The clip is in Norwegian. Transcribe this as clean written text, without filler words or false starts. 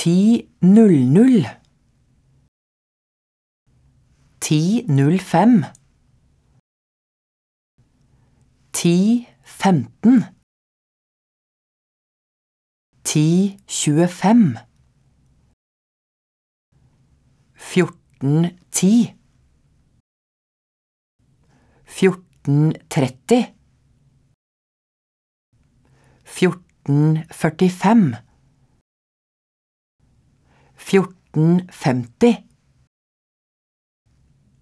10:00 10:05 10:15 10:25 14:10 14:30 14:45 14:50